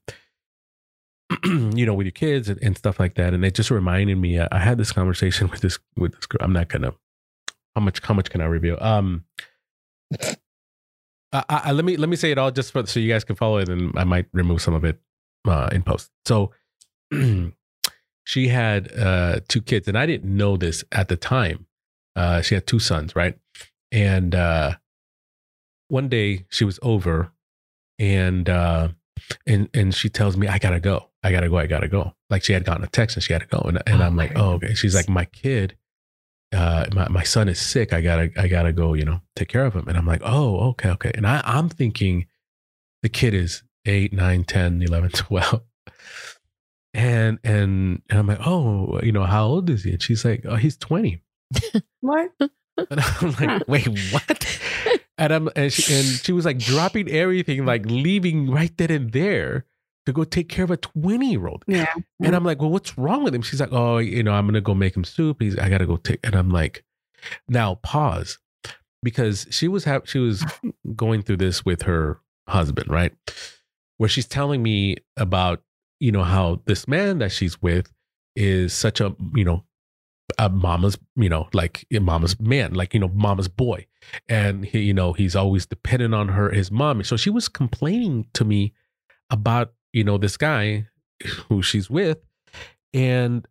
Speaker 1: you know, with your kids and, and stuff like that. And it just reminded me, uh, I had this conversation with this, with this girl. I'm not going to, how much, how much can I reveal? Um, I, I, let me, let me say it all just for, so you guys can follow it, and I might remove some of it uh, in post. So she had uh, two kids, and I didn't know this at the time. Uh, she had two sons, right? And uh, one day she was over, and uh, and and she tells me, "I gotta go. I gotta go. I gotta go." Like she had gotten a text and she had to go, and and oh I'm like, "Oh, okay." She's like, "My kid uh, my, my son is sick. I gotta, I gotta go, you know, take care of him. And I'm like, oh, okay, okay. And I, I'm thinking the kid is eight, nine, ten, eleven, twelve. And, and, and I'm like, oh, you know, how old is he? And she's like, oh, he's twenty.
Speaker 4: What?
Speaker 1: And I'm like, wait, what? And I'm, and she, and she was like dropping everything, like leaving right then and there to go take care of a twenty year old.
Speaker 4: Yeah.
Speaker 1: And I'm like, well, what's wrong with him? She's like, oh, you know, I'm going to go make him soup. He's, I got to go take, and I'm like, now pause, because she was, ha- she was going through this with her husband, right? Where she's telling me about, you know, how this man that she's with is such a, you know, a mama's, you know, like a mama's man, like, you know, mama's boy. And he, you know, he's always dependent on her, his mom. So she was complaining to me about, you know, this guy who she's with. And,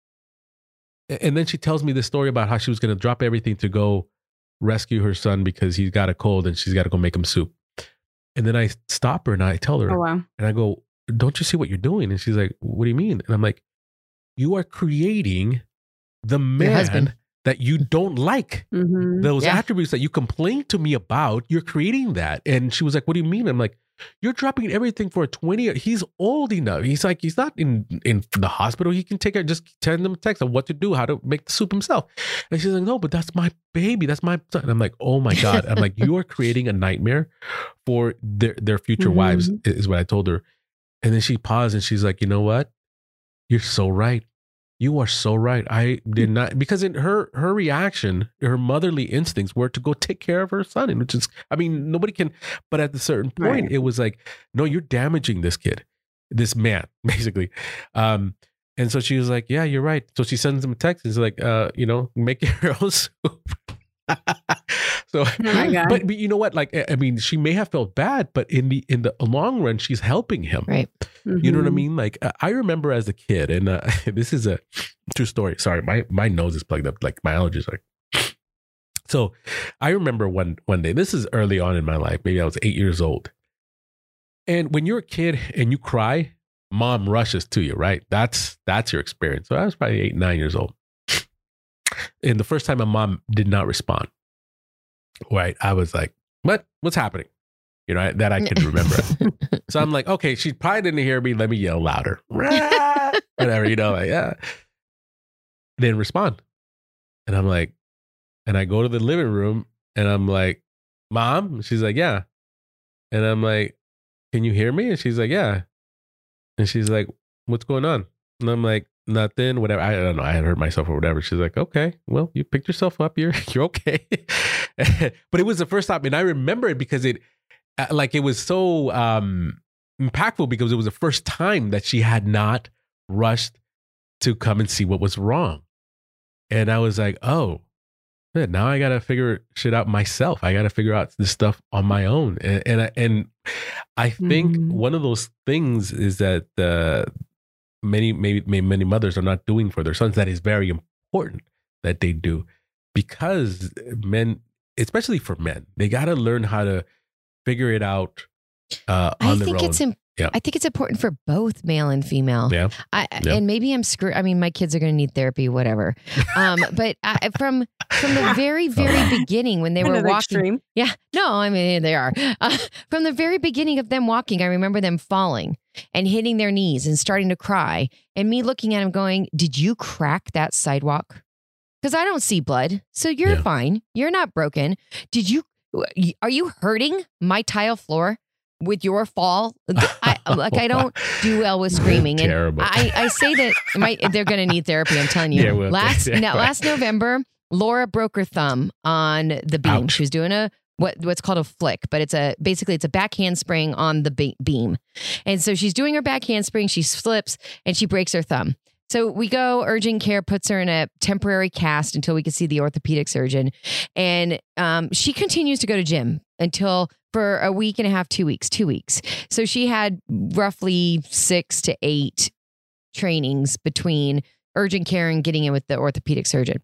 Speaker 1: and then she tells me this story about how she was going to drop everything to go rescue her son because he's got a cold and she's got to go make him soup. And then I stop her and I tell her,
Speaker 4: Oh, wow.
Speaker 1: and I go, don't you see what you're doing? And she's like, what do you mean? And I'm like, you are creating the man
Speaker 2: husband.
Speaker 1: that you don't like.
Speaker 4: Mm-hmm.
Speaker 1: Those
Speaker 2: Yeah.
Speaker 1: attributes that you complained to me about, you're creating that. And she was like, what do you mean? I'm like, you're dropping everything for a twenty. He's old enough. He's like, he's not in, in the hospital. He can take it, just send them a text on what to do, how to make the soup himself. And she's like, no, but that's my baby. That's my son. And I'm like, oh my God. I'm like, you are creating a nightmare for their, their future
Speaker 4: Mhm.
Speaker 1: wives, is what I told her. And then she paused and she's like, you know what? You're so right. You are so right. I did not, because in her her reaction, her motherly instincts were to go take care of her son, and which is, I mean, nobody can. But at a certain point,
Speaker 4: Right.
Speaker 1: it was like, no, you're damaging this kid, this man, basically. Um, and so she was like, yeah, you're right. So she sends him a text. It's like, uh, you know, make your own soup. So,
Speaker 4: Oh my God.
Speaker 1: but, but you know what? Like, I- I mean, she may have felt bad, but in the in the long run, she's helping him.
Speaker 2: Right.
Speaker 1: You know what I
Speaker 4: Mhm.
Speaker 1: mean? Like, uh, I remember as a kid, and uh, this is a true story. Sorry, my my nose is plugged up. Like my allergies are. So, I remember one one day. This is early on in my life. Maybe I was eight years old. And when you're a kid and you cry, mom rushes to you, right? That's that's your experience. So I was probably eight, nine years old. And the first time my mom did not respond, right? I was like, "What? What's happening?" You know, that I can remember. So I'm like, okay, she probably didn't hear me. Let me yell louder. Whatever, you know, like, yeah. Didn't respond. And I'm like, and I go to the living room and I'm like, Mom? She's like, yeah. And I'm like, can you hear me? And she's like, yeah. And she's like, what's going on? And I'm like, nothing, whatever. I don't know. I had hurt myself or whatever. She's like, okay, well, you picked yourself up. You're, you're okay. But it was the first time. And I remember it because it, uh, like, it was so um, impactful because it was the first time that she had not rushed to come and see what was wrong. And I was like, oh, man, now I got to figure shit out myself. I got to figure out this stuff on my own. And and I, and I think
Speaker 4: Mhm.
Speaker 1: one of those things is that uh, many, maybe maybe many mothers are not doing for their sons that is very important that they do, because men, especially for men, they got to learn how to figure it out uh, on
Speaker 2: I
Speaker 1: their
Speaker 2: think
Speaker 1: own.
Speaker 2: it's im-
Speaker 1: Yeah.
Speaker 2: I think it's important for both male and female.
Speaker 1: Yeah.
Speaker 2: I,
Speaker 1: Yeah.
Speaker 2: And maybe I'm screwed. I mean, my kids are going to need therapy, whatever. Um, but I, from from the very, very beginning when they were
Speaker 4: Kind of
Speaker 2: walking,
Speaker 4: extreme.
Speaker 2: yeah, no, I mean they are. Uh, from the very beginning of them walking, I remember them falling and hitting their knees and starting to cry, and me looking at them, going, "Did you crack that sidewalk? Because I don't see blood, so you're
Speaker 1: Yeah.
Speaker 2: fine. You're not broken. Did you? Are you hurting my tile floor with your fall? I, like I don't do well with screaming, and
Speaker 1: Terrible.
Speaker 2: I, I say that my, they're going to need therapy. I'm telling you.
Speaker 1: Yeah, well,
Speaker 2: last
Speaker 1: yeah,
Speaker 2: no,
Speaker 1: right.
Speaker 2: last November, Laura broke her thumb on the beam.
Speaker 1: Ouch.
Speaker 2: She was doing a what what's called a flick, but it's a basically it's a back handspring on the be- beam, and so she's doing her back handspring. She slips and she breaks her thumb. So we go, urgent care puts her in a temporary cast until we can see the orthopedic surgeon. And um, she continues to go to gym until for a week and a half, two weeks, two weeks. So she had roughly six to eight trainings between urgent care and getting in with the orthopedic surgeon.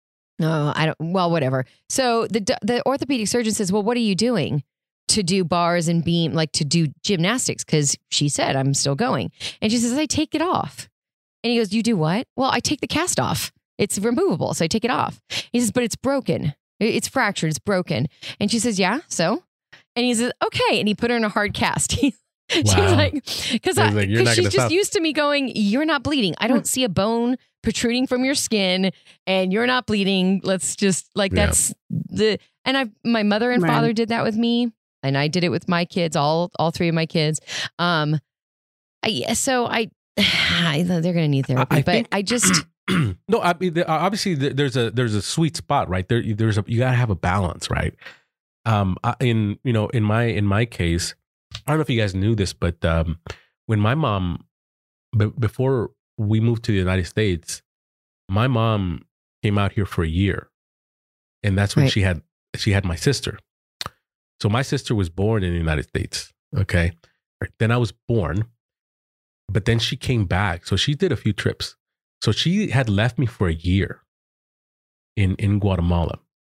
Speaker 2: No, I don't, well, whatever. So the, the orthopedic surgeon says, well, what are you doing to do bars and beam, like to do gymnastics? Because she said, I'm still going. And she says, I take it off. And he goes, you do what? Well, I take the cast off. It's removable. So I take it off. He says, but it's broken. It's fractured. It's broken. And she says, yeah, so? And he says, okay. And he put her in a hard cast. She's
Speaker 1: Wow.
Speaker 2: like, because
Speaker 1: like, "You're not
Speaker 2: she's
Speaker 1: gonna
Speaker 2: just
Speaker 1: stop."
Speaker 2: used to me going, you're not bleeding. I don't see a bone protruding from your skin and you're not bleeding. Let's just like,
Speaker 1: Yeah.
Speaker 2: that's the, and I, my mother and
Speaker 4: Right.
Speaker 2: father did that with me. And I did it with my kids, all, all three of my kids. Um, I, so I, I they're going to need therapy,
Speaker 1: I
Speaker 2: but
Speaker 1: think-
Speaker 2: I just,
Speaker 1: No, I mean, there- obviously there- there's a there's a sweet spot, right? There, there's a you gotta have a balance, right? Um, I- in you know, in my in my case, I don't know if you guys knew this, but um, when my mom, b- before we moved to the United States, my mom came out here for a year, and that's when
Speaker 2: Right.
Speaker 1: she had she had my sister. So my sister was born in the United States. Okay, then I was born, but then she came back. So she did a few trips. So she had left me for a year in, in Guatemala,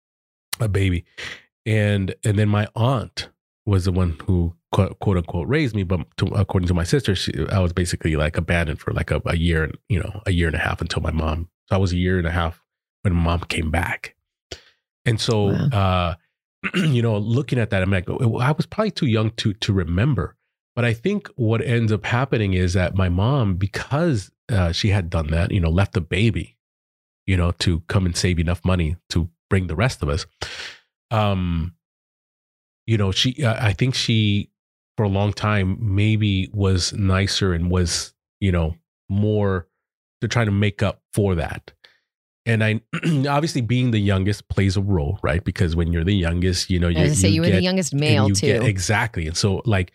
Speaker 1: a baby. And and then my aunt was the one who quote, quote unquote raised me. But to, according to my sister, she, I was basically like abandoned for like a, a year and, you know, a year and a half until my mom. So I was a year and a half when my mom came back. And so, uh, you know, looking at that, I'm like, I was probably too young to to remember. But I think what ends up happening is that my mom, because uh, she had done that, you know, left the baby, you know, to come and save enough money to bring the rest of us. Um, you know, she, uh, I think she, for a long time, maybe was nicer and was, you know, more to try to make up for that. And I, obviously, being the youngest plays a role, right? Because when you're the youngest, you know, you,
Speaker 2: I was gonna say you were the
Speaker 1: get-
Speaker 2: youngest
Speaker 1: and
Speaker 2: male
Speaker 1: you
Speaker 2: too.
Speaker 1: get- exactly. And so, like,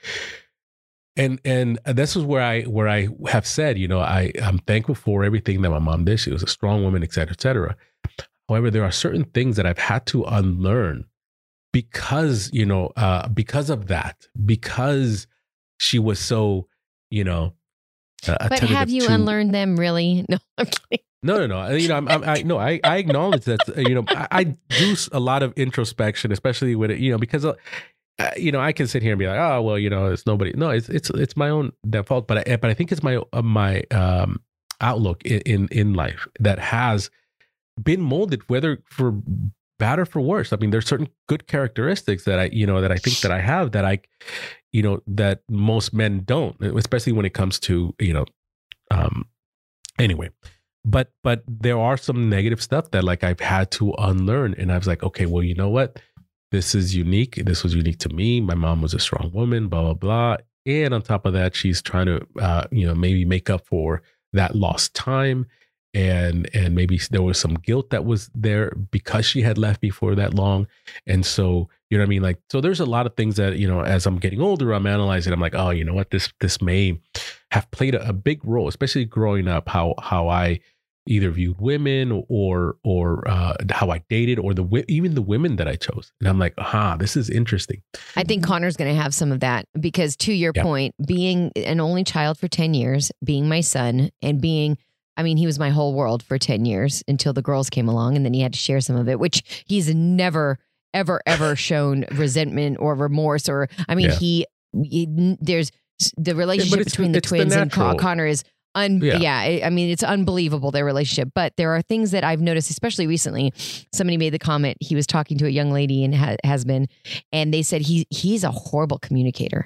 Speaker 1: and and this is where I where I have said, you know, I I'm thankful for everything that my mom did. She was a strong woman, et cetera, et cetera. However, there are certain things that I've had to unlearn because, you know, uh, because of that, because she was so, you know, uh,
Speaker 2: but
Speaker 1: attentive
Speaker 2: have you
Speaker 1: to-
Speaker 2: unlearned them really? No, I'm kidding.
Speaker 1: No, no, no. You know, I'm, I'm, I no, I, I acknowledge that. uh, You know, I, I do a lot of introspection, especially with it. You know, because uh, you know, I can sit here and be like, oh, well, you know, it's nobody. No, it's it's it's my own default. But I, but I think it's my uh, my um, outlook in, in in life that has been molded, whether for bad or for worse. I mean, there's certain good characteristics that I, you know, that I think that I have that I, you know, that most men don't, especially when it comes to, you know, um, anyway. But but there are some negative stuff that like I've had to unlearn, and I was like, okay, well, you know what? This is unique. This was unique to me. My mom was a strong woman, blah blah blah. And on top of that, she's trying to, uh, you know, maybe make up for that lost time, and and maybe there was some guilt that was there because she had left me for that long. And so, you know what I mean? Like, so there's a lot of things that, you know, as I'm getting older, I'm analyzing. I'm like, oh, you know what? This this may have played a, a big role, especially growing up, how how I either viewed women or or uh, how I dated, or the wi- even the women that I chose. And I'm like, aha, this is interesting.
Speaker 2: I think Connor's going to have some of that because, to your
Speaker 1: Yeah.
Speaker 2: point, being an only child for ten years, being my son, and being, I mean, he was my whole world for ten years until the girls came along, and then he had to share some of it, which he's never, ever, ever shown resentment or remorse. Or, I mean,
Speaker 1: Yeah.
Speaker 2: he, he, there's the relationship
Speaker 1: it's-
Speaker 2: between the
Speaker 1: it's the
Speaker 2: twins and Con-
Speaker 1: natural.
Speaker 2: Connor is. Un-
Speaker 1: Yeah.
Speaker 2: yeah. I I mean, it's unbelievable, their relationship. But there are things that I've noticed, especially recently. Somebody made the comment, he was talking to a young lady and ha- has been, and they said he he's a horrible communicator.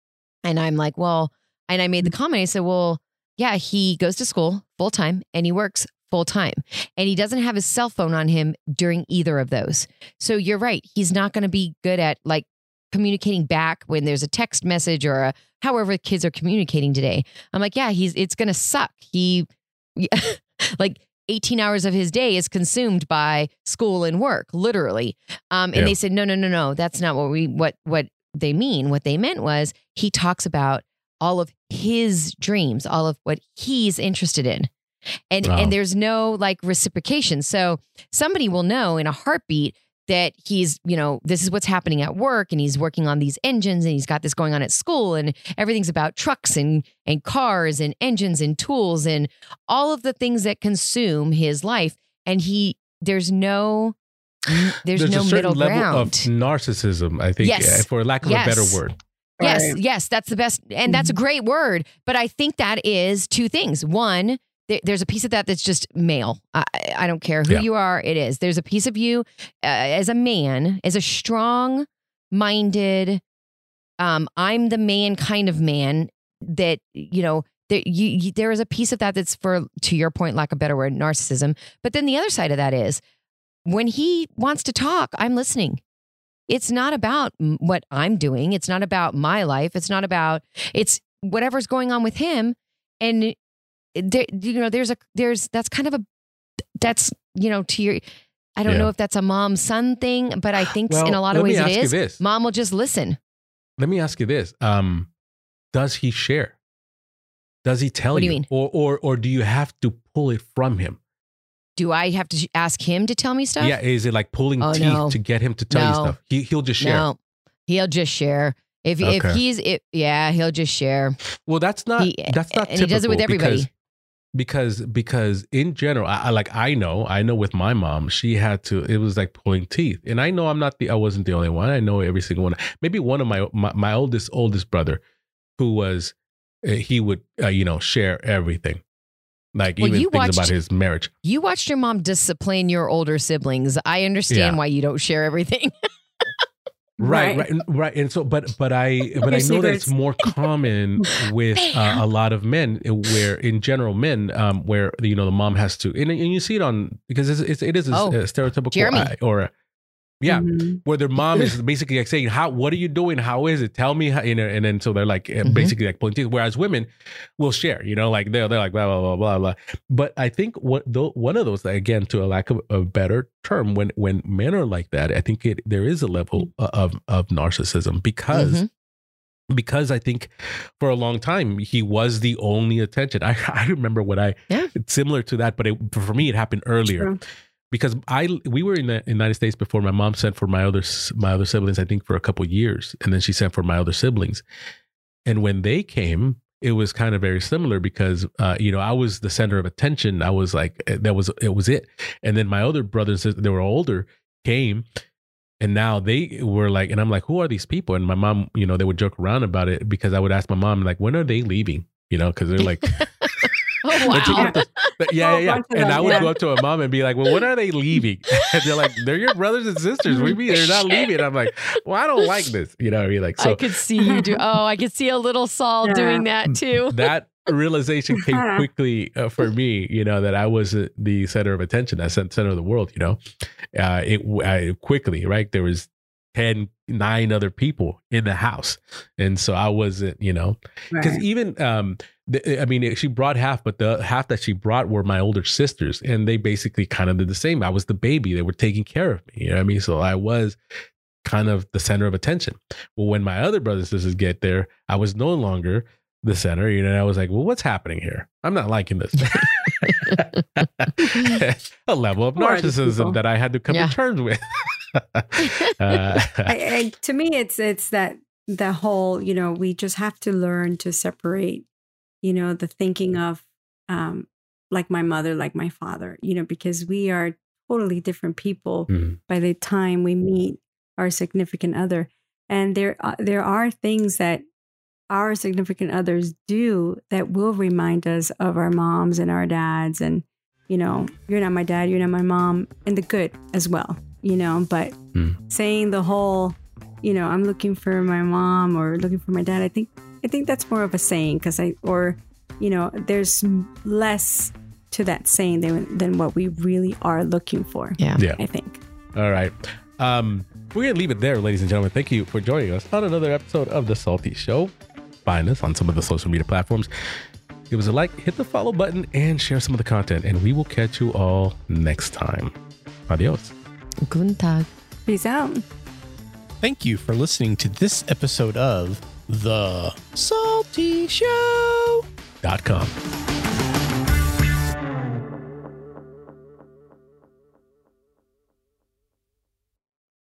Speaker 2: And I'm like, well, and I made the comment, I said, well, yeah, he goes to school full time and he works full time, and he doesn't have his cell phone on him during either of those. So you're right. He's not going to be good at like communicating back when there's a text message or a, however kids are communicating today. I'm like, yeah, he's, it's going to suck. He like eighteen hours of his day is consumed by school and work, literally. Um, and
Speaker 1: Yeah.
Speaker 2: they said, no, no, no, no, that's not what we, what, what they mean. What they meant was he talks about all of his dreams, all of what he's interested in. And,
Speaker 1: Wow.
Speaker 2: and there's no like reciprocation. So somebody will know in a heartbeat that he's, you know, this is what's happening at work, and he's working on these engines, and he's got this going on at school, and everything's about trucks and and cars and engines and tools and all of the things that consume his life. And he, there's no, there's, no
Speaker 1: a certain
Speaker 2: middle
Speaker 1: level
Speaker 2: ground.
Speaker 1: of narcissism, I think,
Speaker 2: Yes.
Speaker 1: uh, for lack of
Speaker 2: Yes.
Speaker 1: a better word.
Speaker 2: Yes,
Speaker 4: Right.
Speaker 2: yes, that's the best. And that's a great word. But I think that is two things. One, there, there's a piece of that that's just male. I, I don't care who
Speaker 1: Yeah.
Speaker 2: you are. It is. There's a piece of you uh, as a man, as a strong minded, um, I'm the man kind of man that, you know, there, you, you, there is a piece of that that's for, to your point, lack of a better word, narcissism. But then the other side of that is when he wants to talk, I'm listening. It's not about m- what I'm doing. It's not about my life. It's not about, it's whatever's going on with him. And there, you know, there's a, there's, that's kind of a, that's, you know, to your, I don't
Speaker 1: Yeah.
Speaker 2: know if that's a mom son thing, but I think
Speaker 1: Well,
Speaker 2: in a lot
Speaker 1: let
Speaker 2: of
Speaker 1: me
Speaker 2: ways it
Speaker 1: ask you
Speaker 2: is.
Speaker 1: this.
Speaker 2: Mom will just listen.
Speaker 1: Let me ask you this. Um, does he share? Does he tell
Speaker 2: What do
Speaker 1: you?
Speaker 2: you mean?
Speaker 1: Or, or, or do you have to pull it from him?
Speaker 2: Do I have to ask him to tell me stuff?
Speaker 1: Yeah. Is it like pulling
Speaker 2: Oh,
Speaker 1: teeth
Speaker 2: no.
Speaker 1: to get him to tell you
Speaker 2: No.
Speaker 1: stuff? He, he'll just share.
Speaker 2: No, he'll just share. If if
Speaker 1: Okay.
Speaker 2: he's, it, yeah, he'll just share.
Speaker 1: Well, that's not,
Speaker 2: He-
Speaker 1: that's not
Speaker 2: and he does it with
Speaker 1: typical
Speaker 2: everybody.
Speaker 1: Because, because, because in general, I, I like, I know, I know with my mom, she had to, it was like pulling teeth. And I know I'm not the, I wasn't the only one. I know every single one. Maybe one of my, my, my oldest, oldest brother who was, uh, he would, uh, you know, share everything. Like
Speaker 2: Well,
Speaker 1: even
Speaker 2: you
Speaker 1: things about
Speaker 2: watched-
Speaker 1: his marriage.
Speaker 2: You watched your mom discipline your older siblings. I understand
Speaker 1: Yeah.
Speaker 2: why you don't share everything.
Speaker 1: Right,
Speaker 4: Right.
Speaker 1: right, right. And so, but, but I, but I
Speaker 4: Your
Speaker 1: know that it's
Speaker 4: secrets.
Speaker 1: more common with uh, a lot of men, where in general, men, um, where you know the mom has to, and, and you see it on because it's, it's it is a,
Speaker 2: Oh,
Speaker 1: a stereotypical
Speaker 2: Jeremy.
Speaker 1: uh, or, a, yeah,
Speaker 4: Mhm.
Speaker 1: where their mom is basically like saying, "How? What are you doing? How is it? Tell me." How, you know, and then so they're like uh,
Speaker 2: Mhm.
Speaker 1: basically like pointing. Whereas women will share, you know, like they're they're like blah blah blah blah blah. But I think what though one of those, again, to a lack of a better term, when when men are like that, I think it there is a level of of narcissism because.
Speaker 2: Mhm.
Speaker 1: Because I think for a long time he was the only attention. I I remember when I
Speaker 2: Yeah.
Speaker 1: it's similar to that, but it, for me it happened earlier.
Speaker 4: True.
Speaker 1: Because I we were in the United States before my mom sent for my other s- my other siblings, I think for a couple of years, and then she sent for my other siblings. And when they came, it was kind of very similar because uh, you know I was the center of attention. I was like that was it was it. And then my other brothers, they were older, came, and now they were like, and I'm like, who are these people? And my mom, you know, they would joke around about it because I would ask my mom like, when are they leaving? You know, because they're like.
Speaker 2: Oh,
Speaker 1: But you
Speaker 2: wow.
Speaker 1: get the- but yeah,
Speaker 4: Oh,
Speaker 1: yeah, yeah.
Speaker 4: bunch of
Speaker 1: And
Speaker 4: them,
Speaker 1: I would
Speaker 4: yeah.
Speaker 1: go up to a mom and be like, well, when are they leaving? And they're like, they're your brothers and sisters. What do you mean they're not leaving? And I'm like, well, I don't like this. You know what I mean? Like,
Speaker 2: I
Speaker 1: so
Speaker 2: could see you do. Oh, I could see a little Saul
Speaker 4: Yeah.
Speaker 2: doing that too.
Speaker 1: that realization came quickly uh, for me, you know, that I was uh, the center of attention, that cen- center of the world, you know, uh, it I, quickly, right? There was ten, nine other people in the house. And so I wasn't, you know, because
Speaker 4: Right.
Speaker 1: even um the, I mean she brought half, but the half that she brought were my older sisters, and they basically kind of did the same. I was the baby. They were taking care of me, you know what I mean? So I was kind of the center of attention. Well, when my other brothers and sisters get there, I was no longer the center, you know. And I was like, well, what's happening here? I'm not liking this. A level of
Speaker 4: Who are these
Speaker 1: narcissism
Speaker 4: people?
Speaker 1: that I had to come
Speaker 2: Yeah.
Speaker 1: to terms with. uh,
Speaker 4: I, I, to me, it's it's that the whole, you know, we just have to learn to separate, you know, the thinking of um, like my mother, like my father, you know, because we are totally different people
Speaker 1: Mhm.
Speaker 4: by the time we meet our significant other, and there uh, there are things that our significant others do that will remind us of our moms and our dads, and you know, you're not my dad, you're not my mom, and the good as well, you know, but
Speaker 1: Mm.
Speaker 4: saying the whole, you know, I'm looking for my mom or looking for my dad, I think I think that's more of a saying, because I or you know, there's less to that saying than than what we really are looking for.
Speaker 2: Yeah.
Speaker 1: Yeah.
Speaker 4: I think.
Speaker 1: All right. Um, we're going to leave it there, ladies and gentlemen. Thank you for joining us on another episode of The Salty Show. Find us on some of the social media platforms. Give us a like, hit the follow button, and share some of the content. And we will catch you all next time. Adios.
Speaker 2: Guten Tag.
Speaker 4: Peace out.
Speaker 6: Thank you for listening to this episode of The Salty Show.
Speaker 1: Dot com.